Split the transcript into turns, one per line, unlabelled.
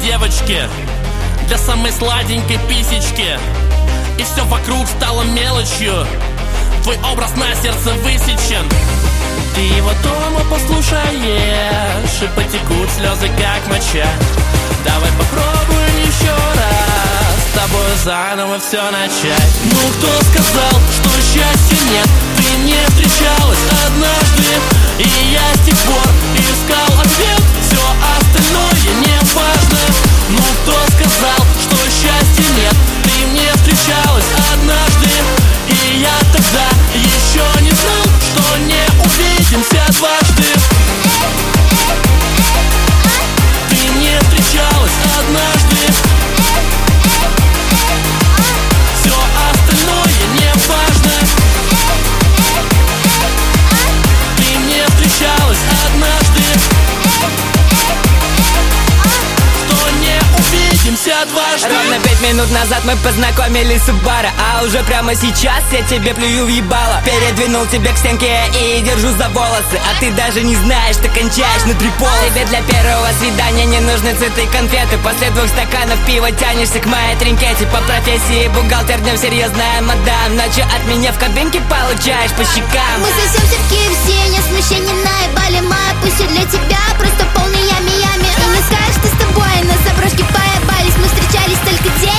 девочки, для самой сладенькой писечки. И все вокруг стало мелочью, твой образ на сердце высечен. Ты его дома послушаешь, и потекут слезы как моча. Давай попробуем еще раз с тобой заново все начать. Ну кто сказал, что счастья нет? Ты не встречалась однажды, и я с тех пор искал ответ. Все остальное не важно. Ну кто сказал, что счастья нет? Ты не встречалась однажды, и я тогда еще не знал, что не увидимся дважды. Ты не встречалась однажды, все остальное не важно. Ты не встречалась однажды, что не увидимся дважды.
Ровно 5 минут назад мы познакомились у бара, а уже прямо сейчас я тебе плюю в ебало. Передвинул тебя к стенке и держу за волосы, а ты даже не знаешь, что кончаешь внутри пола. Тебе для первого свидания не нужны цветы и конфеты. После 2 стаканов пива тянешься к моей тринкете. По профессии бухгалтер, днем серьезная мадам. Ночью от меня в кабинке получаешь по щекам.
Мы сосемся в KFC, нет смущения на ебале. Моя пусть для тебя просто полный ями-ями. И не скажешь, что с тобой на заброшке поебались. Мы встречались только день